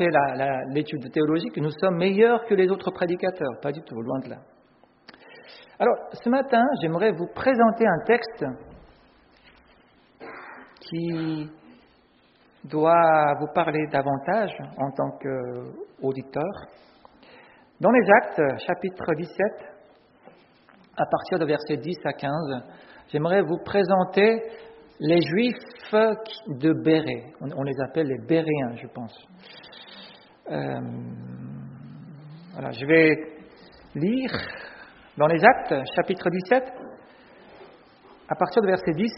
fait l'étude théologique, nous sommes meilleurs que les autres prédicateurs. Pas du tout, loin de là. Alors, ce matin, j'aimerais vous présenter un texte qui doit vous parler davantage en tant qu'auditeur. Dans les Actes, chapitre 17, à partir de versets 10 à 15, j'aimerais vous présenter les Juifs de Bérée. On les appelle les Béréens, je pense. Voilà, je vais lire dans les Actes, chapitre 17, à partir de verset 10,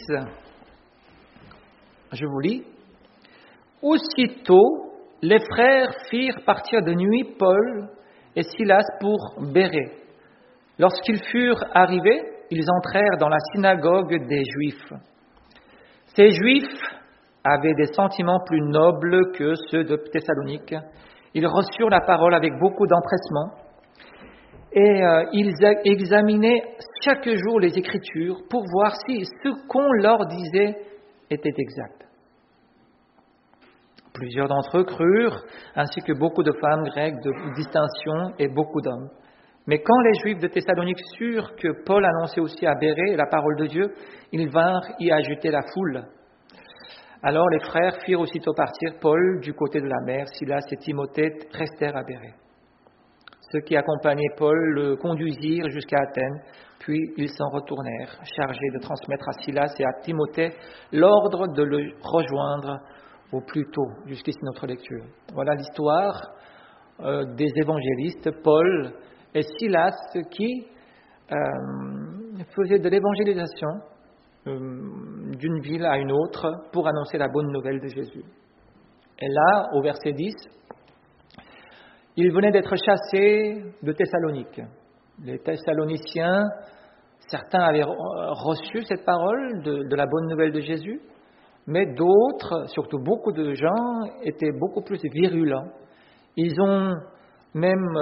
je vous lis. Aussitôt, les frères firent partir de nuit Paul et Silas pour Bérée. Lorsqu'ils furent arrivés, ils entrèrent dans la synagogue des Juifs. Ces Juifs avaient des sentiments plus nobles que ceux de Thessalonique. Ils reçurent la parole avec beaucoup d'empressement et ils examinaient chaque jour les Écritures pour voir si ce qu'on leur disait était exact. Plusieurs d'entre eux crurent, ainsi que beaucoup de femmes grecques de distinction et beaucoup d'hommes. Mais quand les Juifs de Thessalonique surent que Paul annonçait aussi à Bérée la parole de Dieu, ils vinrent y agiter la foule. Alors les frères firent aussitôt partir Paul du côté de la mer. Silas et Timothée restèrent à Bérée. Ceux qui accompagnaient Paul le conduisirent jusqu'à Athènes, puis ils s'en retournèrent, chargés de transmettre à Silas et à Timothée l'ordre de le rejoindre au plus tôt. Jusqu'ici notre lecture. Voilà l'histoire des évangélistes, Paul et Silas, qui faisaient de l'évangélisation d'une ville à une autre pour annoncer la bonne nouvelle de Jésus. Et là, au verset 10, ils venaient d'être chassés de Thessalonique. Les Thessaloniciens, certains avaient reçu cette parole de la bonne nouvelle de Jésus, mais d'autres, surtout beaucoup de gens, étaient beaucoup plus virulents. Ils ont même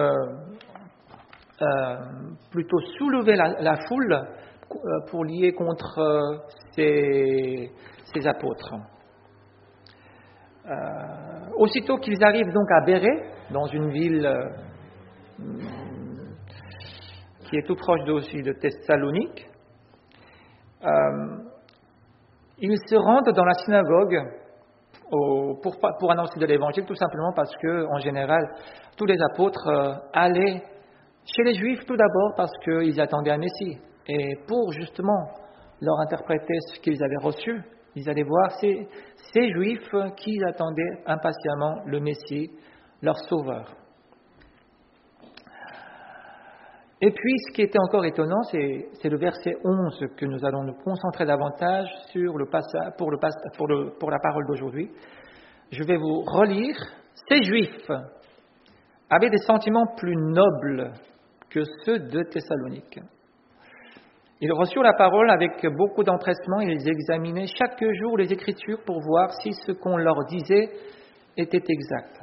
plutôt soulevé la foule pour lier contre ces apôtres. Aussitôt qu'ils arrivent donc à Bérée, dans une ville qui est tout proche aussi de Thessalonique, ils se rendent dans la synagogue pour annoncer de l'évangile, tout simplement parce que, en général, tous les apôtres allaient chez les Juifs tout d'abord parce qu'ils attendaient un Messie. Et pour justement leur interpréter ce qu'ils avaient reçu, ils allaient voir ces Juifs qui attendaient impatiemment le Messie, leur Sauveur. Et puis, ce qui était encore étonnant, c'est le verset 11 que nous allons nous concentrer davantage sur pour la parole d'aujourd'hui. Je vais vous relire. Ces Juifs avaient des sentiments plus nobles que ceux de Thessalonique. Ils reçurent la parole avec beaucoup d'empressement et ils examinaient chaque jour les Écritures pour voir si ce qu'on leur disait était exact.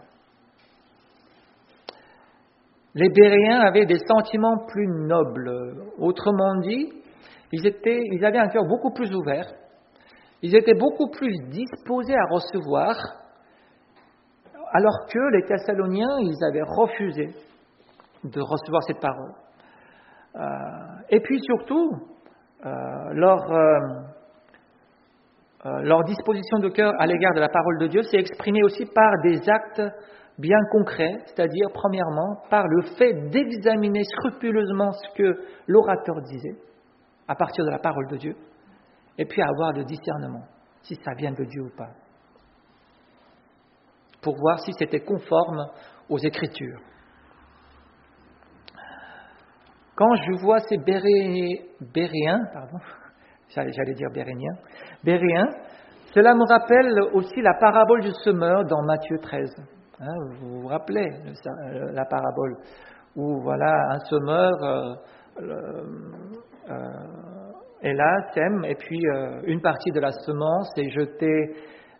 Les Béréens avaient des sentiments plus nobles. Autrement dit, ils avaient un cœur beaucoup plus ouvert. Ils étaient beaucoup plus disposés à recevoir, alors que les Thessaloniens, ils avaient refusé de recevoir cette parole. Et puis surtout, leur disposition de cœur à l'égard de la parole de Dieu s'est exprimée aussi par des actes bien concret, c'est-à-dire, premièrement, par le fait d'examiner scrupuleusement ce que l'orateur disait, à partir de la parole de Dieu, et puis avoir le discernement, si ça vient de Dieu ou pas, pour voir si c'était conforme aux Écritures. Quand je vois ces Béréens, cela me rappelle aussi la parabole du semeur dans Matthieu 13. Vous vous rappelez la parabole où voilà un semeur est là, sème, et puis une partie de la semence est jetée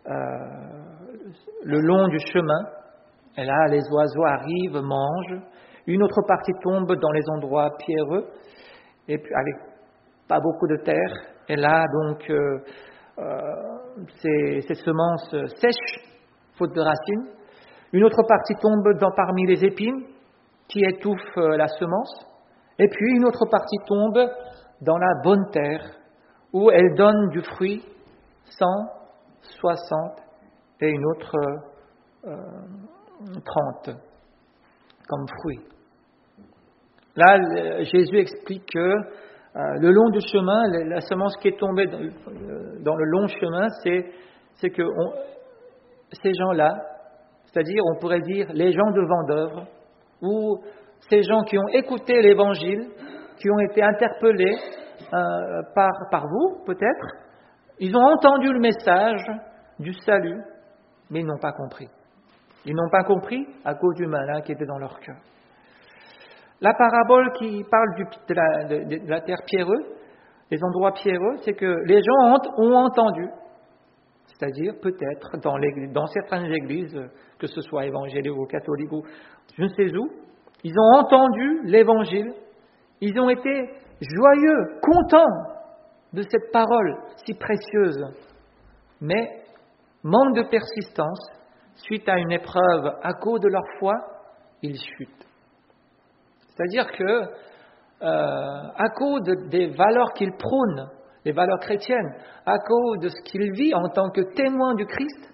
le long du chemin, et là les oiseaux arrivent, mangent, une autre partie tombe dans les endroits pierreux, et puis avec pas beaucoup de terre, et là donc ces semences sèchent, faute de racines. Une autre partie tombe parmi les épines qui étouffent la semence. Et puis une autre partie tombe dans la bonne terre où elle donne du fruit 100, 60 et une autre 30 comme fruit. Là, Jésus explique que le long du chemin, la semence qui est tombée dans le long chemin, c'est que ces gens-là, c'est-à-dire on pourrait dire les gens de Vendeuvre, ou ces gens qui ont écouté l'Évangile, qui ont été interpellés par vous peut-être, ils ont entendu le message du salut, mais ils n'ont pas compris. Ils n'ont pas compris à cause du malin qui était dans leur cœur. La parabole qui parle de la terre pierreuse, les endroits pierreux, c'est que les gens ont entendu, c'est-à-dire peut-être dans certaines églises, que ce soit évangéliques ou catholiques ou je ne sais où, ils ont entendu l'évangile, ils ont été joyeux, contents de cette parole si précieuse, mais manque de persistance, suite à une épreuve à cause de leur foi, ils chutent. C'est-à-dire que, à cause des valeurs qu'ils prônent, les valeurs chrétiennes, à cause de ce qu'ils vivent en tant que témoins du Christ,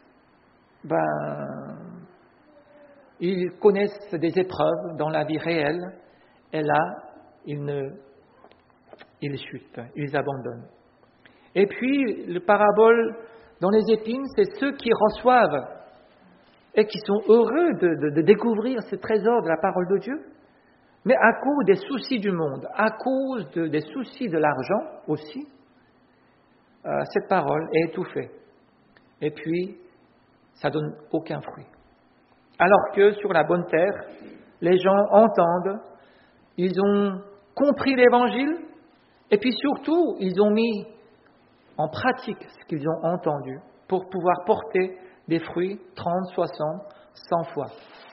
ils connaissent des épreuves dans la vie réelle, et là, ils chutent, ils abandonnent. Et puis, le parabole dans les épines, c'est ceux qui reçoivent et qui sont heureux de découvrir ce trésor de la parole de Dieu, mais à cause des soucis du monde, à cause des soucis de l'argent aussi, cette parole est étouffée. Et puis, ça donne aucun fruit. Alors que sur la bonne terre, les gens entendent, ils ont compris l'Évangile, et puis surtout, ils ont mis en pratique ce qu'ils ont entendu pour pouvoir porter des fruits 30, 60, 100 fois.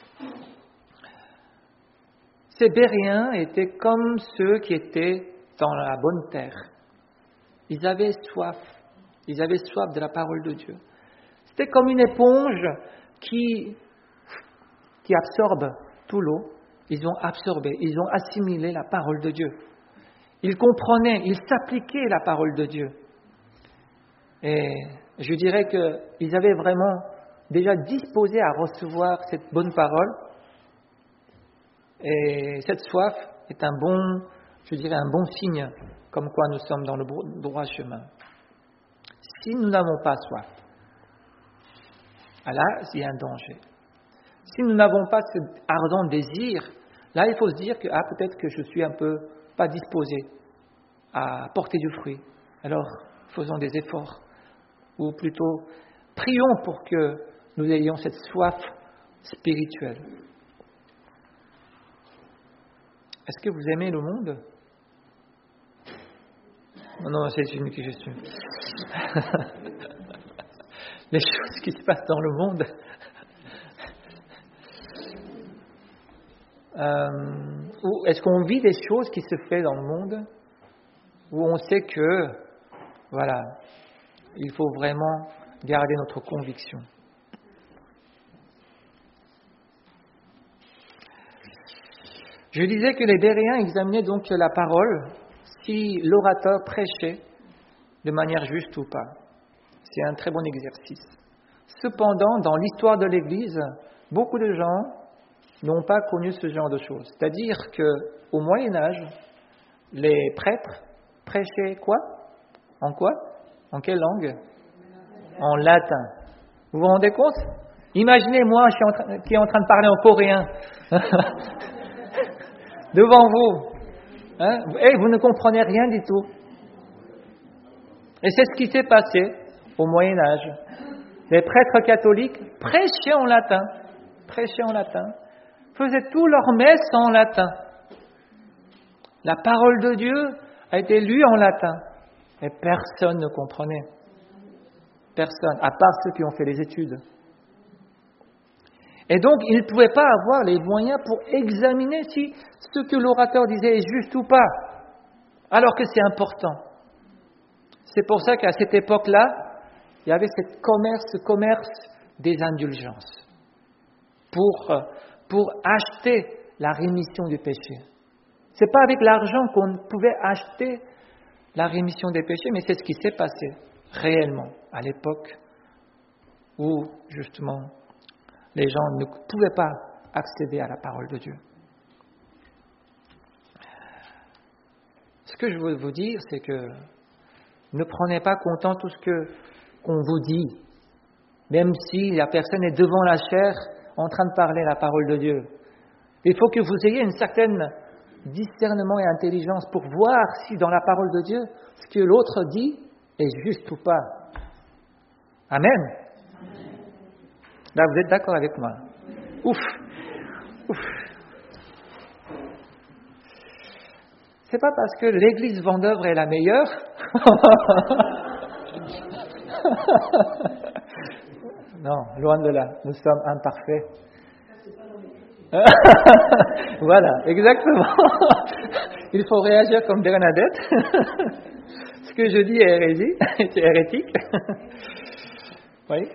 Ces Béréens étaient comme ceux qui étaient dans la bonne terre. Ils avaient soif de la parole de Dieu. C'était comme une éponge qui absorbe tout l'eau. Ils ont absorbé, ils ont assimilé la parole de Dieu. Ils comprenaient, ils s'appliquaient la parole de Dieu. Et je dirais qu'ils avaient vraiment déjà disposé à recevoir cette bonne parole. Et cette soif est un bon signe, comme quoi nous sommes dans le droit chemin. Si nous n'avons pas soif, là, il y a un danger. Si nous n'avons pas ce ardent désir, là, il faut se dire que peut-être que je suis un peu pas disposé à porter du fruit. Alors, faisons des efforts. Ou plutôt, prions pour que nous ayons cette soif spirituelle. Est-ce que vous aimez le monde ? Non, c'est une question. Les choses qui se passent dans le monde. Ou est-ce qu'on vit des choses qui se font dans le monde où on sait que, voilà, il faut vraiment garder notre conviction. Je disais que les Béréens examinaient donc la parole si l'orateur prêchait de manière juste ou pas. C'est un très bon exercice. Cependant, dans l'histoire de l'Église, beaucoup de gens n'ont pas connu ce genre de choses. C'est-à-dire qu'au Moyen-Âge, les prêtres prêchaient quoi ? En quoi ? En quelle langue ? En latin. Vous vous rendez compte ? Imaginez-moi qui est en train de parler en coréen devant vous. Et vous ne comprenez rien du tout. Et c'est ce qui s'est passé au Moyen-Âge. Les prêtres catholiques prêchaient en latin, faisaient tout leur messe en latin. La parole de Dieu a été lue en latin. Et personne ne comprenait. Personne, à part ceux qui ont fait les études. Et donc, ils ne pouvaient pas avoir les moyens pour examiner si ce que l'orateur disait est juste ou pas, alors que c'est important. C'est pour ça qu'à cette époque-là, il y avait ce commerce des indulgences. pour acheter la rémission du péché. Ce n'est pas avec l'argent qu'on pouvait acheter la rémission des péchés, mais c'est ce qui s'est passé réellement à l'époque où, justement, les gens ne pouvaient pas accéder à la parole de Dieu. Ce que je veux vous dire, c'est que ne prenez pas comptant tout ce qu'on vous dit, même si la personne est devant la chair en train de parler la parole de Dieu. Il faut que vous ayez une certaine discernement et intelligence pour voir si dans la parole de Dieu, ce que l'autre dit est juste ou pas. Amen. Là, vous êtes d'accord avec moi? Ouf. C'est pas parce que l'église Vendeuvre est la meilleure. Non, loin de là. Nous sommes imparfaits. Voilà, exactement. Il faut réagir comme Bernadette. Ce que je dis est hérésie, c'est hérétique. Oui.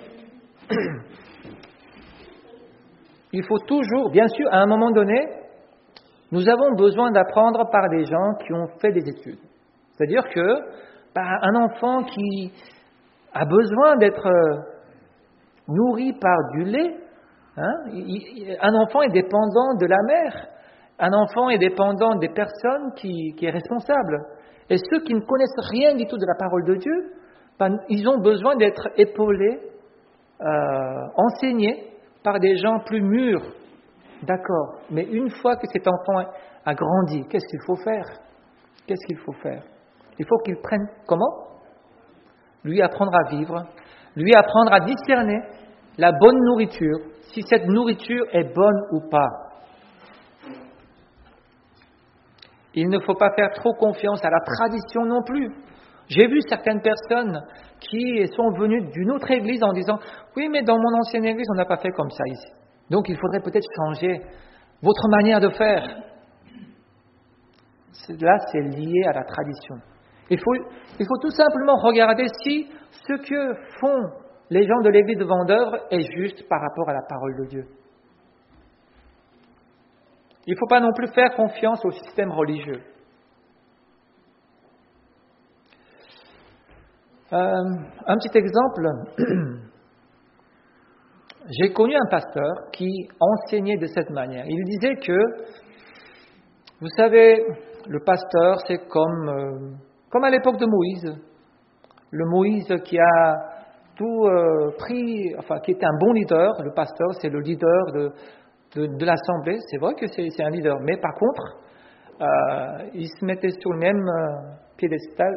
Il faut toujours, bien sûr, à un moment donné, nous avons besoin d'apprendre par des gens qui ont fait des études. C'est-à-dire que un enfant qui a besoin d'être nourri par du lait, un enfant est dépendant de la mère, un enfant est dépendant des personnes qui est responsable. Et ceux qui ne connaissent rien du tout de la parole de Dieu, ils ont besoin d'être épaulés, enseignés par des gens plus mûrs. D'accord, mais une fois que cet enfant a grandi, qu'est-ce qu'il faut faire? Il faut qu'il prenne comment? Lui apprendre à vivre, lui apprendre à discerner la bonne nourriture, si cette nourriture est bonne ou pas. Il ne faut pas faire trop confiance à la tradition non plus. J'ai vu certaines personnes qui sont venues d'une autre église en disant « Oui, mais dans mon ancienne église, on n'a pas fait comme ça ici. Donc il faudrait peut-être changer votre manière de faire. » Là, c'est lié à la tradition. Il faut tout simplement regarder si ce que font les gens de l'église de Vendeuvre est juste par rapport à la parole de Dieu. Il ne faut pas non plus faire confiance au système religieux. Un petit exemple, j'ai connu un pasteur qui enseignait de cette manière. Il disait que, vous savez, le pasteur, c'est comme à l'époque de Moïse. Le Moïse qui a tout pris, qui était un bon leader. Le pasteur, c'est le leader de l'assemblée. C'est vrai que c'est un leader. Mais par contre, il se mettait sur le même piédestal,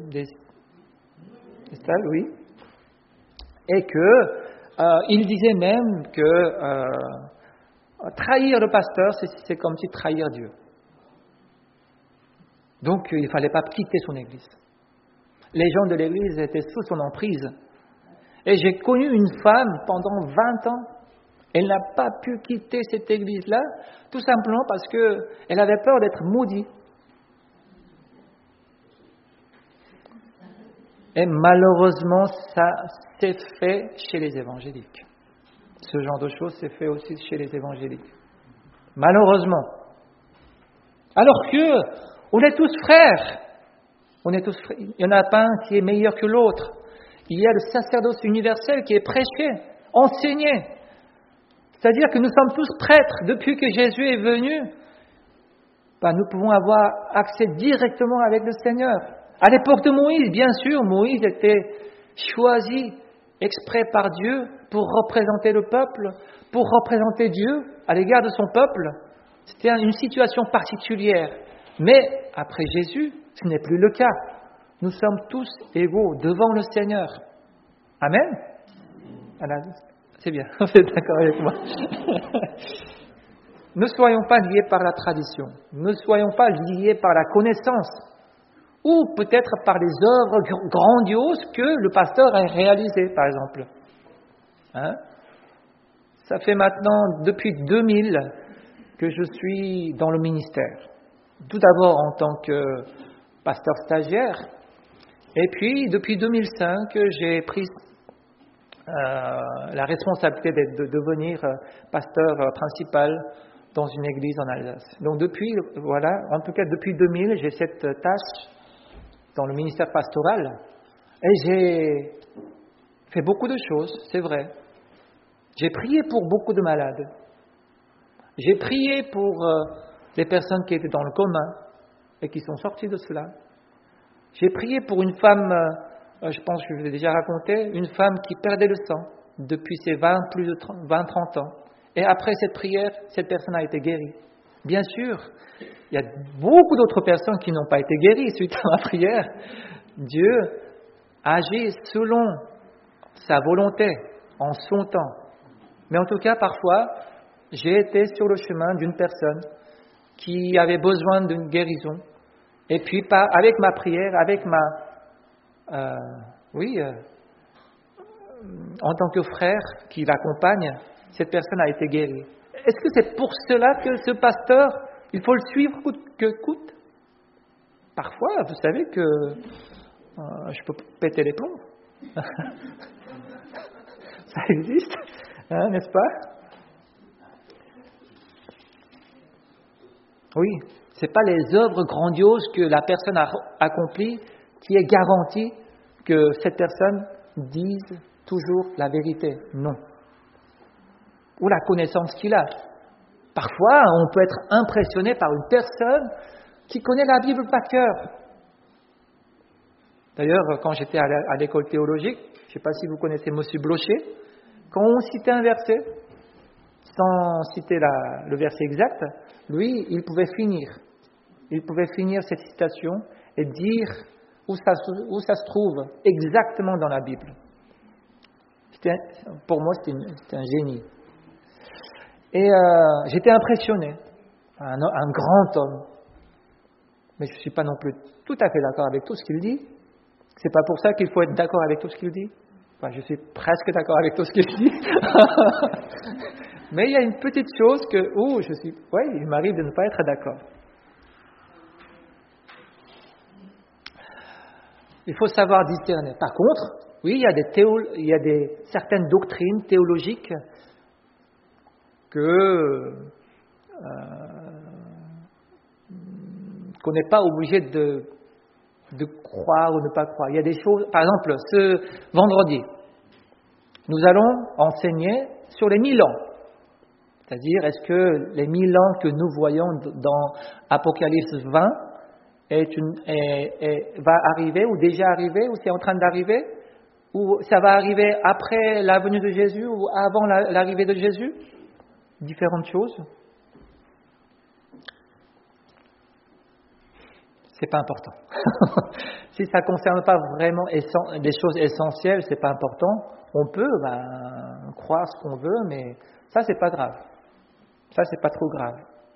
oui. Et que il disait même que trahir le pasteur, c'est comme si trahir Dieu. Donc, il ne fallait pas quitter son église. Les gens de l'église étaient sous son emprise. Et j'ai connu une femme pendant 20 ans. Elle n'a pas pu quitter cette église-là, tout simplement parce qu'elle avait peur d'être maudite. Et malheureusement, ça s'est fait chez les évangéliques. Ce genre de choses s'est fait aussi chez les évangéliques. Malheureusement. Alors que on est tous frères. Il n'y en a pas un qui est meilleur que l'autre. Il y a le sacerdoce universel qui est prêché, enseigné. C'est-à-dire que nous sommes tous prêtres. Depuis que Jésus est venu, nous pouvons avoir accès directement avec le Seigneur. À l'époque de Moïse, bien sûr, Moïse était choisi exprès par Dieu pour représenter le peuple, pour représenter Dieu à l'égard de son peuple. C'était une situation particulière. Mais après Jésus, ce n'est plus le cas. Nous sommes tous égaux devant le Seigneur. Amen. Alors, c'est bien, vous êtes d'accord avec moi. Ne soyons pas liés par la tradition. Ne soyons pas liés par la connaissance. Ou peut-être par les œuvres grandioses que le pasteur a réalisées, par exemple. Ça fait maintenant, depuis 2000, que je suis dans le ministère. Tout d'abord en tant que pasteur stagiaire, et puis depuis 2005, j'ai pris la responsabilité de devenir pasteur principal dans une église en Alsace. Donc depuis 2000, j'ai cette tâche dans le ministère pastoral et j'ai fait beaucoup de choses, c'est vrai. J'ai prié pour beaucoup de malades. J'ai prié pour les personnes qui étaient dans le coma et qui sont sorties de cela. J'ai prié pour une femme, je pense que je vous l'ai déjà raconté, une femme qui perdait le sang depuis ses 20-30 ans. Et après cette prière, cette personne a été guérie. Bien sûr, il y a beaucoup d'autres personnes qui n'ont pas été guéries suite à ma prière. Dieu agit selon sa volonté, en son temps. Mais en tout cas, parfois, j'ai été sur le chemin d'une personne qui avait besoin d'une guérison. Et puis, avec ma prière, avec en tant que frère qui l'accompagne, cette personne a été guérie. Est-ce que c'est pour cela que ce pasteur, il faut le suivre coûte que coûte? Parfois, vous savez que je peux péter les plombs. Ça existe, n'est-ce pas? Oui, ce n'est pas les œuvres grandioses que la personne a accomplies qui est garantie que cette personne dise toujours la vérité. Non. Ou la connaissance qu'il a. Parfois, on peut être impressionné par une personne qui connaît la Bible par cœur. D'ailleurs, quand j'étais à l'école théologique, je ne sais pas si vous connaissez M. Blocher, quand on citait un verset, sans citer le verset exact, lui, il pouvait finir cette citation et dire où ça se trouve exactement dans la Bible. Pour moi, c'était un génie. Et j'étais impressionné, un grand homme. Mais je ne suis pas non plus tout à fait d'accord avec tout ce qu'il dit. C'est pas pour ça qu'il faut être d'accord avec tout ce qu'il dit. Enfin, je suis presque d'accord avec tout ce qu'il dit. Mais il y a une petite chose il m'arrive de ne pas être d'accord. Il faut savoir discerner. Par contre, oui, il y a certaines doctrines théologiques qu'on n'est pas obligé de croire ou ne pas croire. Il y a des choses, par exemple, ce vendredi, nous allons enseigner sur les 1000 ans. C'est-à-dire, est-ce que les 1000 ans que nous voyons dans Apocalypse 20 va arriver, ou déjà arrivé, ou c'est en train d'arriver, ou ça va arriver après la venue de Jésus, ou avant l'arrivée de Jésus? Différentes choses. C'est pas important. Si ça ne concerne pas vraiment des choses essentielles, c'est pas important. On peut croire ce qu'on veut, mais ça, c'est pas grave. Ça, c'est pas trop grave.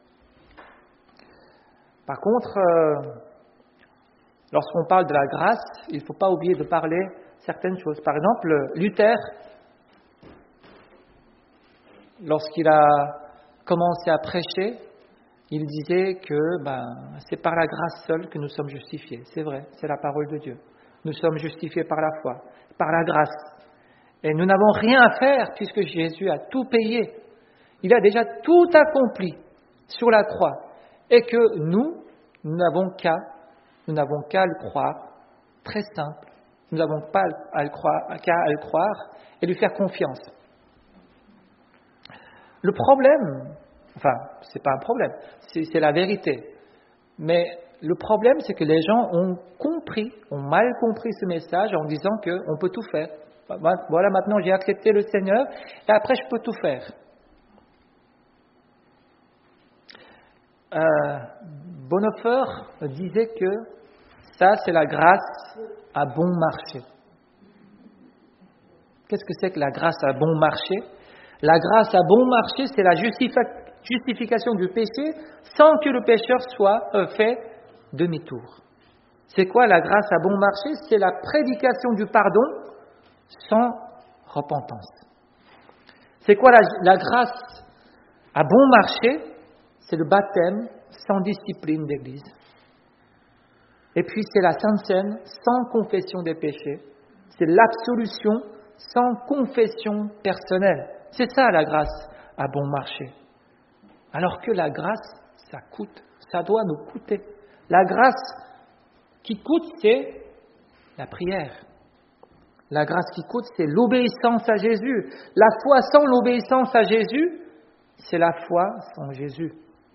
Par contre, lorsqu'on parle de la grâce, il ne faut pas oublier de parler certaines choses. Par exemple, Luther, lorsqu'il a commencé à prêcher, il disait que c'est par la grâce seule que nous sommes justifiés. C'est vrai, c'est la parole de Dieu. Nous sommes justifiés par la foi, par la grâce. Et nous n'avons rien à faire puisque Jésus a tout payé. Il a déjà tout accompli sur la croix. Et que nous n'avons qu'à le croire. Très simple. Nous n'avons pas qu'à le croire et lui faire confiance. Le problème, c'est pas un problème, c'est la vérité. Mais le problème, c'est que les gens ont mal compris ce message en disant qu'on peut tout faire. Voilà, maintenant j'ai accepté le Seigneur et après je peux tout faire. Bonhoeffer disait que ça, c'est la grâce à bon marché. Qu'est-ce que c'est que la grâce à bon marché? La grâce à bon marché, c'est la justification du péché sans que le pécheur soit fait demi-tour. C'est quoi la grâce à bon marché? C'est la prédication du pardon sans repentance. C'est quoi la grâce à bon marché? C'est le baptême sans discipline d'Église. Et puis c'est la Sainte Seine sans confession des péchés. C'est l'absolution sans confession personnelle. C'est ça la grâce à bon marché. Alors que la grâce, ça coûte, ça doit nous coûter. La grâce qui coûte, c'est la prière. La grâce qui coûte, c'est l'obéissance à Jésus. La foi sans l'obéissance à Jésus, c'est la foi sans Jésus.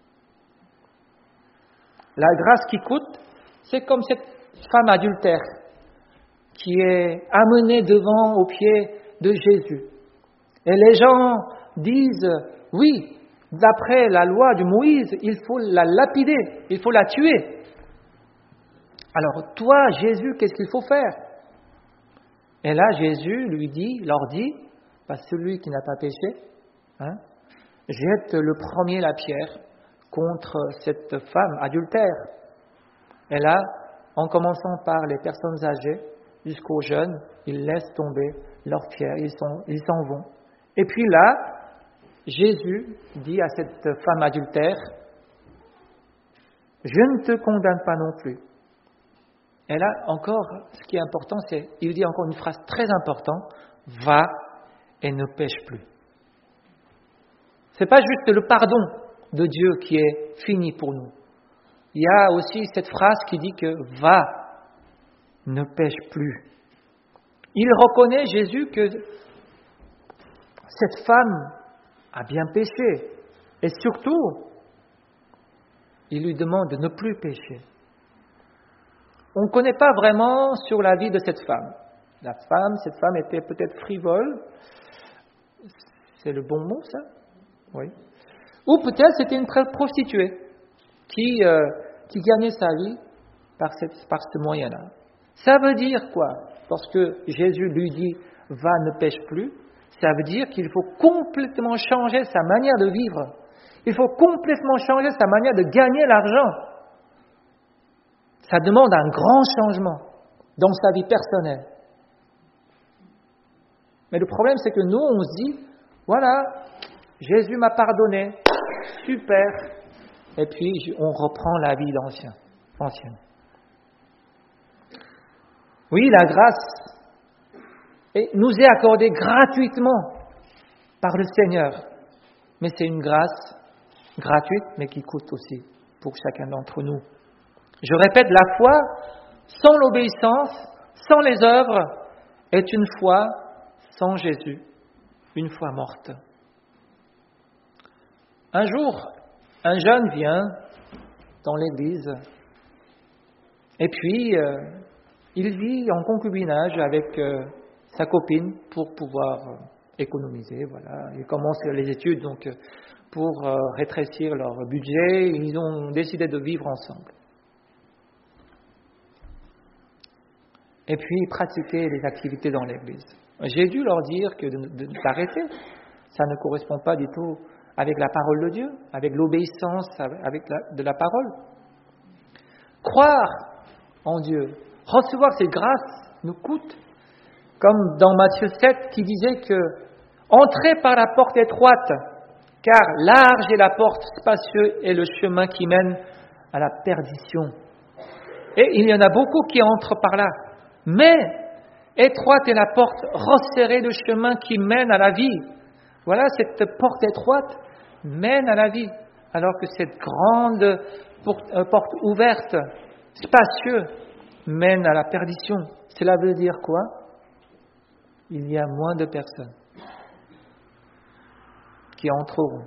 La grâce qui coûte, c'est comme cette femme adultère qui est amenée devant aux pieds de Jésus. Et les gens disent, oui, d'après la loi de Moïse, il faut la lapider, il faut la tuer. Alors toi, Jésus, qu'est-ce qu'il faut faire? Et là, Jésus leur dit, celui qui n'a pas péché, jette le premier la pierre contre cette femme adultère. Et là, en commençant par les personnes âgées jusqu'aux jeunes, ils laissent tomber leurs pierres, ils s'en vont. Et puis là, Jésus dit à cette femme adultère, « Je ne te condamne pas non plus. » Et là, encore, ce qui est important, c'est, il dit encore une phrase très importante, « Va et ne pêche plus. » Ce n'est pas juste le pardon de Dieu qui est fini pour nous. Il y a aussi cette phrase qui dit que « Va, ne pêche plus. » Il reconnaît, Jésus, que cette femme a bien péché. Et surtout, il lui demande de ne plus pécher. On ne connaît pas vraiment sur la vie de cette femme. Cette femme était peut-être frivole. C'est le bon mot, ça? Oui. Ou peut-être c'était une prostituée qui gagnait sa vie par ce moyen-là. Ça veut dire quoi? Lorsque Jésus lui dit « va, ne pêche plus », ça veut dire qu'il faut complètement changer sa manière de vivre. Il faut complètement changer sa manière de gagner l'argent. Ça demande un grand changement dans sa vie personnelle. Mais le problème, c'est que nous, on se dit, voilà, Jésus m'a pardonné, super, et puis on reprend la vie ancienne. Oui, la grâce nous est accordée gratuitement par le Seigneur, mais c'est une grâce gratuite, mais qui coûte aussi pour chacun d'entre nous. Je répète, la foi sans l'obéissance, sans les œuvres, est une foi sans Jésus, une foi morte. Un jour, un jeune vient dans l'église et puis il vit en concubinage avec sa copine pour pouvoir économiser. Voilà. Ils commencent les études donc pour rétrécir leur budget. Ils ont décidé de vivre ensemble. Et puis pratiquer les activités dans l'église. J'ai dû leur dire que d'arrêter. Ça ne correspond pas du tout avec la parole de Dieu, avec l'obéissance de la parole. Croire en Dieu, recevoir cette grâce nous coûte. Comme dans Matthieu 7 qui disait que entrez par la porte étroite, car large est la porte, spacieux est le chemin qui mène à la perdition. Et il y en a beaucoup qui entrent par là. Mais étroite est la porte, resserré le chemin qui mène à la vie. Voilà, cette porte étroite mène à la vie, alors que cette grande porte ouverte, spacieuse, mène à la perdition. Cela veut dire quoi? Il y a moins de personnes qui entreront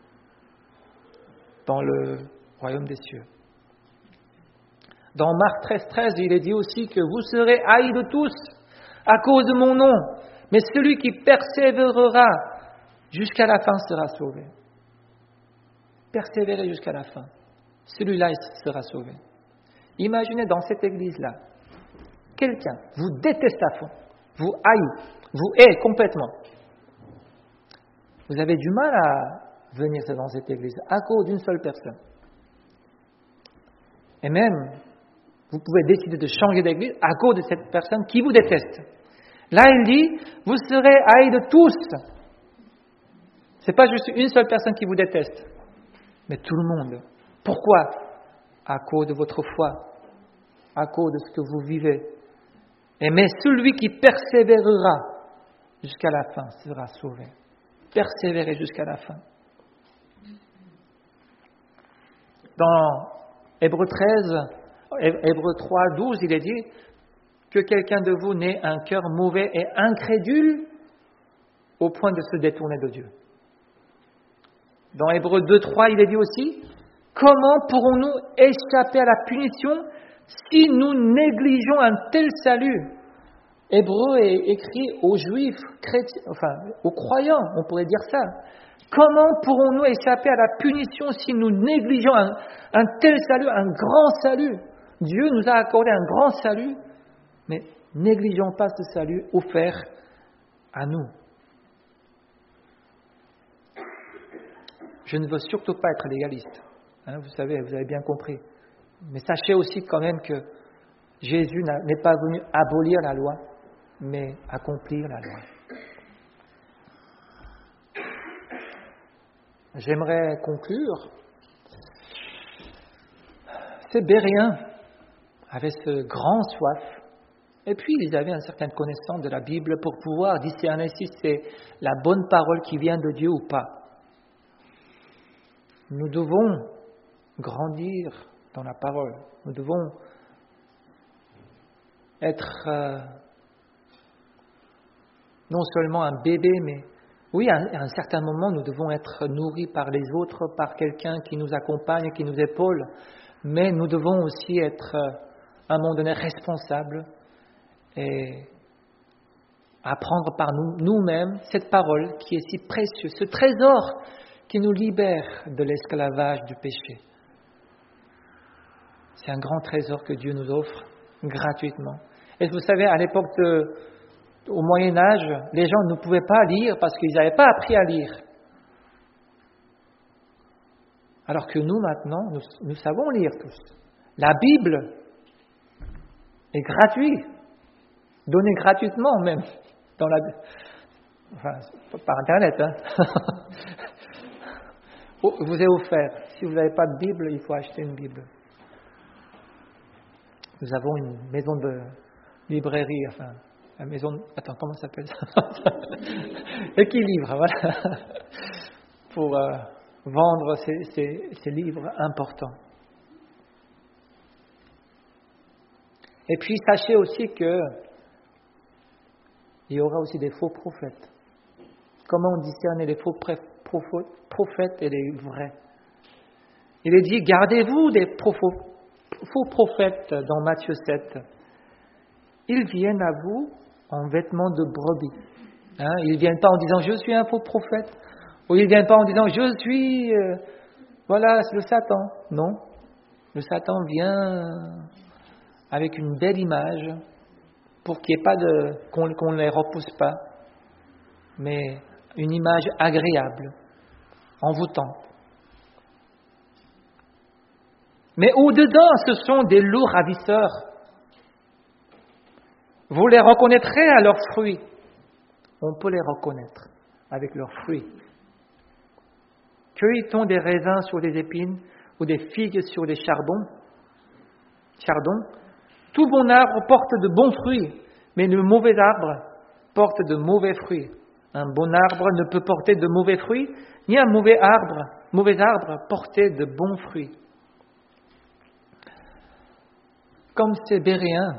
dans le royaume des cieux. Dans Marc 13, il est dit aussi que vous serez haïs de tous à cause de mon nom, mais celui qui persévérera jusqu'à la fin sera sauvé. Persévérer jusqu'à la fin, celui-là sera sauvé. Imaginez dans cette église-là, quelqu'un vous déteste à fond, vous haït, vous hait complètement. Vous avez du mal à venir dans cette église à cause d'une seule personne. Et même, vous pouvez décider de changer d'église à cause de cette personne qui vous déteste. Là, il dit, vous serez haïs de tous. Ce n'est pas juste une seule personne qui vous déteste, mais tout le monde. Pourquoi? À cause de votre foi, à cause de ce que vous vivez. Et mais celui qui persévérera jusqu'à la fin sera sauvé. Persévérer jusqu'à la fin. Dans Hébreux 3, 12, il est dit que quelqu'un de vous n'ait un cœur mauvais et incrédule au point de se détourner de Dieu. Dans Hébreux 2, 3, il est dit aussi, comment pourrons-nous échapper à la punition si nous négligeons un tel salut? Hébreu est écrit aux juifs, chrétiens, aux croyants, on pourrait dire ça. Comment pourrons-nous échapper à la punition si nous négligeons un tel salut, un grand salut? Dieu nous a accordé un grand salut, mais négligeons pas ce salut offert à nous. Je ne veux surtout pas être légaliste, vous savez, vous avez bien compris. Mais sachez aussi quand même que Jésus n'est pas venu abolir la loi, mais accomplir la loi. J'aimerais conclure. Ces Béréens avaient ce grand soif, et puis ils avaient une certaine connaissance de la Bible pour pouvoir discerner si c'est la bonne parole qui vient de Dieu ou pas. Nous devons grandir dans la parole. Nous devons être non seulement un bébé, mais oui, à un certain moment, nous devons être nourris par les autres, par quelqu'un qui nous accompagne, qui nous épaule, mais nous devons aussi être, à un moment donné, responsables et apprendre par nous-mêmes cette parole qui est si précieuse, ce trésor qui nous libère de l'esclavage du péché. C'est un grand trésor que Dieu nous offre gratuitement. Et vous savez, à l'époque au Moyen-Âge, les gens ne pouvaient pas lire parce qu'ils n'avaient pas appris à lire. Alors que nous, maintenant, nous savons lire tous. La Bible est gratuite, donnée gratuitement même, par Internet. Vous est offert. Si vous n'avez pas de Bible, il faut acheter une Bible. Nous avons une maison de librairie, la maison... Attends, comment ça s'appelle ça? Équilibre, voilà. Pour vendre ces livres importants. Et puis, sachez aussi que il y aura aussi des faux prophètes. Comment discerner les faux prophètes et les vrais? Il est dit, gardez-vous des faux prophètes dans Matthieu 7. Ils viennent à vous en vêtements de brebis. Ils ne viennent pas en disant, je suis un faux prophète. Ou ils ne viennent pas en disant, je suis... voilà, c'est le Satan. Non. Le Satan vient avec une belle image pour qu'il n'y ait pas qu'on ne les repousse pas, mais une image agréable, envoûtante. Mais au-dedans, ce sont des loups ravisseurs. Vous les reconnaîtrez à leurs fruits. On peut les reconnaître avec leurs fruits. Cueille-t-on des raisins sur des épines ou des figues sur des chardons? Tout bon arbre porte de bons fruits, mais le mauvais arbre porte de mauvais fruits. Un bon arbre ne peut porter de mauvais fruits, ni un mauvais arbre porter de bons fruits. Comme ces Béréens,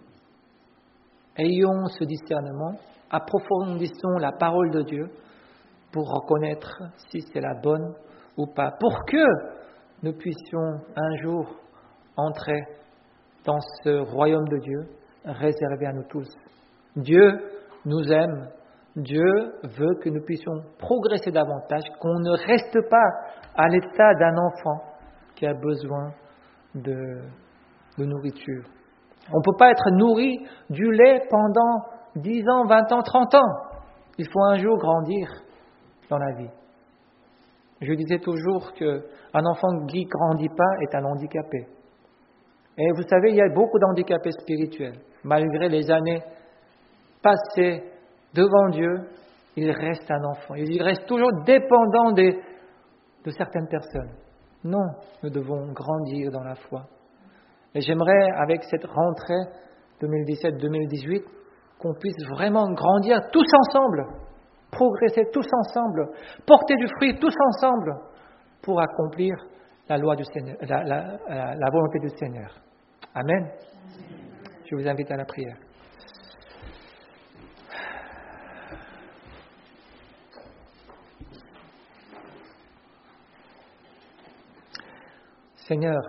ayons ce discernement, approfondissons la parole de Dieu pour reconnaître si c'est la bonne ou pas, pour que nous puissions un jour entrer dans ce royaume de Dieu réservé à nous tous. Dieu nous aime, Dieu veut que nous puissions progresser davantage, qu'on ne reste pas à l'état d'un enfant qui a besoin de nourriture. On ne peut pas être nourri du lait pendant 10 ans, 20 ans, 30 ans. Il faut un jour grandir dans la vie. Je disais toujours qu'un enfant qui ne grandit pas est un handicapé. Et vous savez, il y a beaucoup d'handicapés spirituels. Malgré les années passées devant Dieu, il reste un enfant. Il reste toujours dépendant de certaines personnes. Non, nous devons grandir dans la foi. Et j'aimerais, avec cette rentrée 2017-2018, qu'on puisse vraiment grandir tous ensemble, progresser tous ensemble, porter du fruit tous ensemble pour accomplir la loi du Seigneur, la volonté du Seigneur. Amen. Je vous invite à la prière. Seigneur,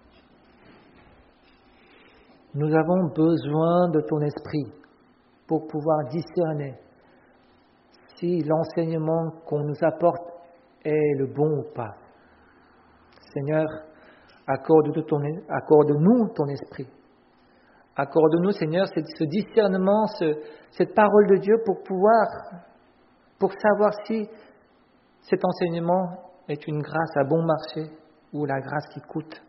nous avons besoin de ton esprit pour pouvoir discerner si l'enseignement qu'on nous apporte est le bon ou pas. Seigneur, accorde-nous ton esprit. Accorde-nous, Seigneur, ce discernement, cette parole de Dieu pour savoir si cet enseignement est une grâce à bon marché ou la grâce qui coûte.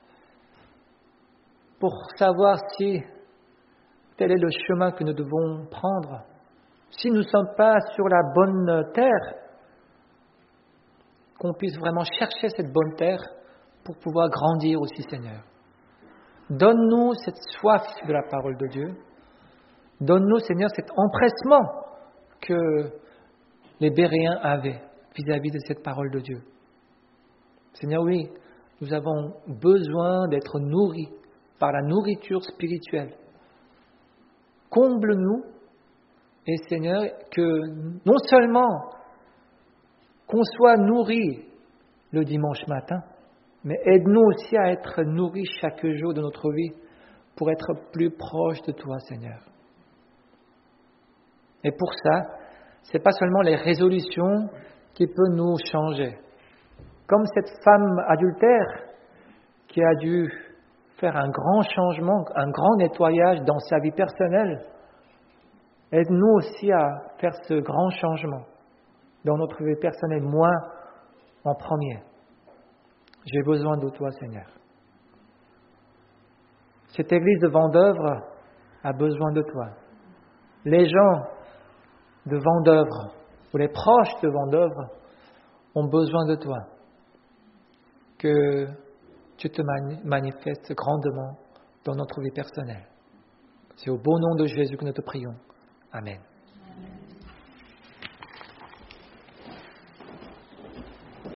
Pour savoir si tel est le chemin que nous devons prendre, si nous ne sommes pas sur la bonne terre, qu'on puisse vraiment chercher cette bonne terre pour pouvoir grandir aussi, Seigneur. Donne-nous cette soif de la parole de Dieu. Donne-nous, Seigneur, cet empressement que les Béréens avaient vis-à-vis de cette parole de Dieu. Seigneur, oui, nous avons besoin d'être nourris par la nourriture spirituelle. Comble-nous et, Seigneur, que non seulement qu'on soit nourris le dimanche matin, mais aide-nous aussi à être nourris chaque jour de notre vie pour être plus proche de toi, Seigneur. Et pour ça, ce n'est pas seulement les résolutions qui peuvent nous changer. Comme cette femme adultère qui a dû faire un grand changement, un grand nettoyage dans sa vie personnelle, aide-nous aussi à faire ce grand changement dans notre vie personnelle, moi en premier. J'ai besoin de toi, Seigneur. Cette église de Vendeuvre a besoin de toi. Les gens de Vendeuvre, ou les proches de Vendeuvre, ont besoin de toi. Que tu te manifestes grandement dans notre vie personnelle. C'est au beau nom de Jésus que nous te prions. Amen.